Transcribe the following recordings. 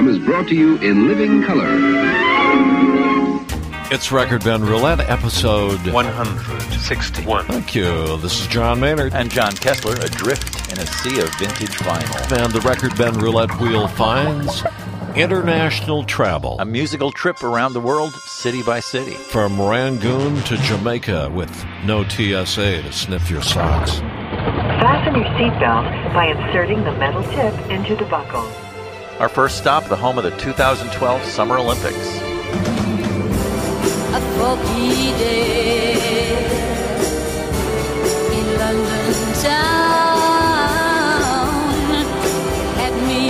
program is brought to you in living color. It's Record Bend Roulette, episode 161. Thank you. This is John Maynard. And John Kessler, adrift in a sea of vintage vinyl. And the Record Bend Roulette wheel finds international travel. A musical trip around the world, city by city. From Rangoon to Jamaica with no TSA to sniff your socks. Fasten your seatbelt by inserting the metal tip into the buckle. Our first stop, the home of the 2012 Summer Olympics. A foggy day in London town had me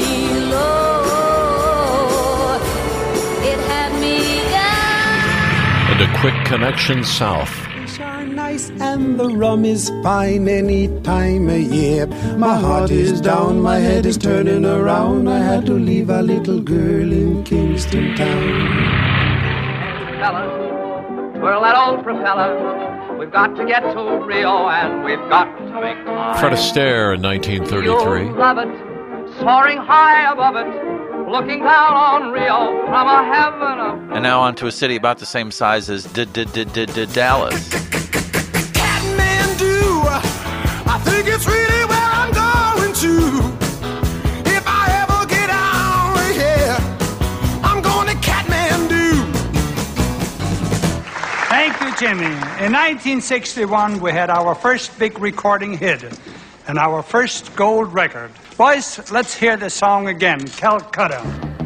low, it had me down. And a quick connection south. Are nice and the rum is fine any time of year. My heart is down, my head is turning around. I had to leave a little girl in Kingston town. Twirl that old propeller. We've got to get to Rio and we've got to make time. Fred Astaire in 1933. You'll love it, soaring high above it, looking down on Rio from a heaven of... And now on to a city about the same size as Dallas. Kathmandu, I think it's really where I'm going to. If I ever get out of here, I'm going to Kathmandu. Thank you, Jimmy. In 1961, we had our first big recording hit and our first gold record. Boys, let's hear the song again, Calcutta.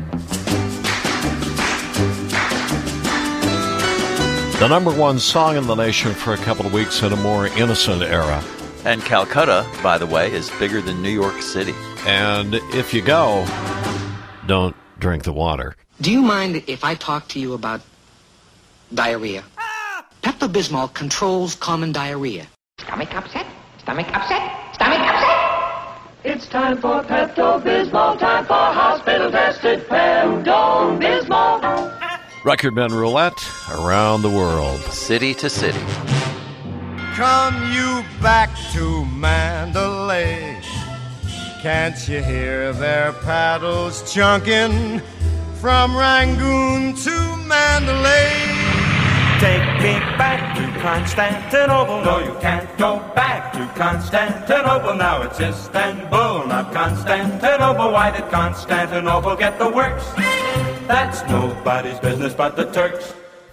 The number one song in the nation for a couple of weeks in a more innocent era. And Calcutta, by the way, is bigger than New York City. And if you go, don't drink the water. Do you mind if I talk to you about diarrhea? Pepto-Bismol controls common diarrhea. Stomach upset, stomach upset, stomach upset. It's time for Pepto-Bismol, time for hospital-tested Pepto-Bismol. Record Bend Roulette around the world. City to city. Come you back to Mandalay. Can't you hear their paddles chunking from Rangoon to Mandalay? Take me back to Constantinople. No, you can't go back to Constantinople. Now it's Istanbul, not Constantinople. Why did Constantinople get the works? That's nobody's business but the Turks.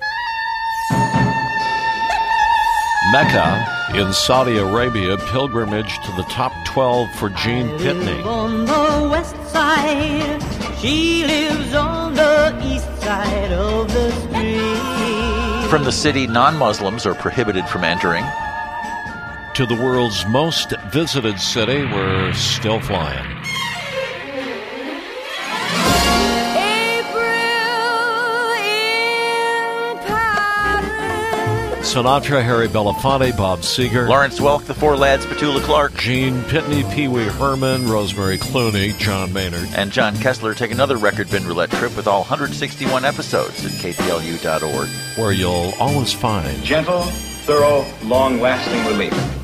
Mecca in Saudi Arabia, pilgrimage to the top 12 for Gene Pitney. On the west side, she lives on the east side of the street. From the city, non-Muslims are prohibited from entering. To the world's most visited city, we're still flying. Sinatra, Harry Belafonte, Bob Seger, Lawrence Welk, the Four Lads, Petula Clark, Gene Pitney, Pee Wee Herman, Rosemary Clooney, John Maynard. And John Kessler take another Record Bin Roulette trip with all 161 episodes at kplu.org. Where you'll always find gentle, thorough, long-lasting relief.